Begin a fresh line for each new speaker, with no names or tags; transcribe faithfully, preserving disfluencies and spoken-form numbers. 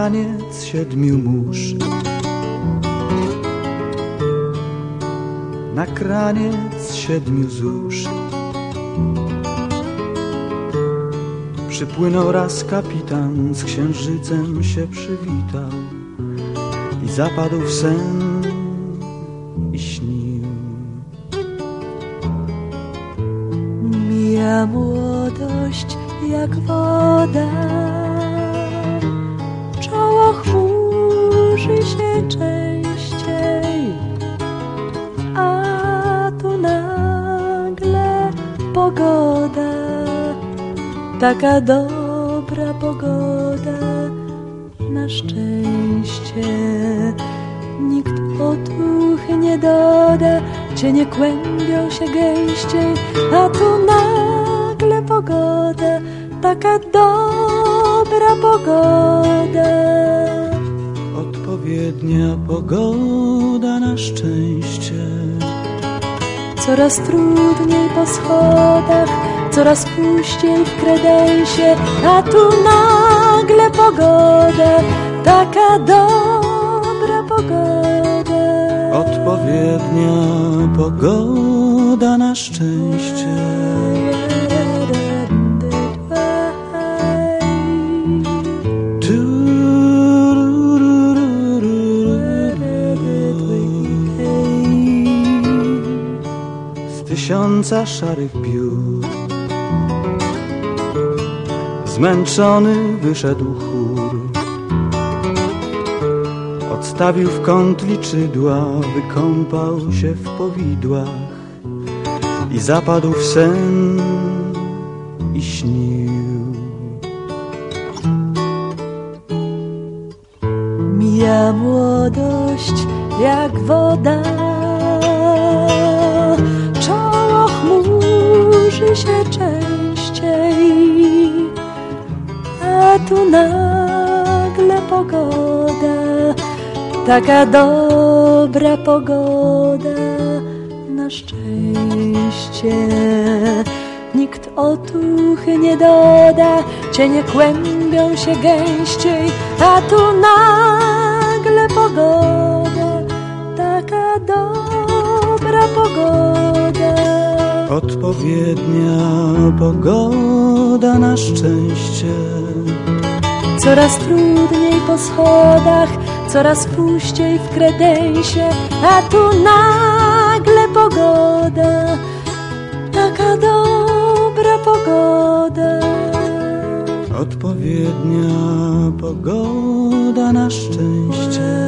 kraniec siedmiu mórz, na kraniec siedmiu zórz. Przypłynął raz kapitan, z księżycem się przywitał i zapadł w sen i śnił.
Mija młodość jak woda, czoło chmurzy się częściej, a tu nagle pogoda, taka dobra pogoda, na szczęście. Nikt otuchy nie doda, cienie kłębią się gęściej, a tu nagle pogoda, taka dobra pogoda.
Odpowiednia pogoda na szczęście.
Coraz trudniej po schodach, coraz puściej w kredensie, a tu nagle pogoda, taka dobra pogoda.
Odpowiednia pogoda na szczęście. Z tysiąca szarych biur zmęczony wyszedł chór. Odstawił w kąt liczydła, wykąpał się w powidłach i zapadł w sen i śnił.
Mija młodość jak woda, czoło chmurzy się częściej, a tu nagle pogoda, taka dobra pogoda, na szczęście. Nikt otuchy nie doda, cienie kłębią się gęściej, a tu nagle pogoda, taka dobra pogoda.
Odpowiednia pogoda na szczęście.
Coraz trudniej po schodach, coraz puściej w kredensie, a tu nagle pogoda, taka dobra pogoda.
Odpowiednia pogoda na szczęście.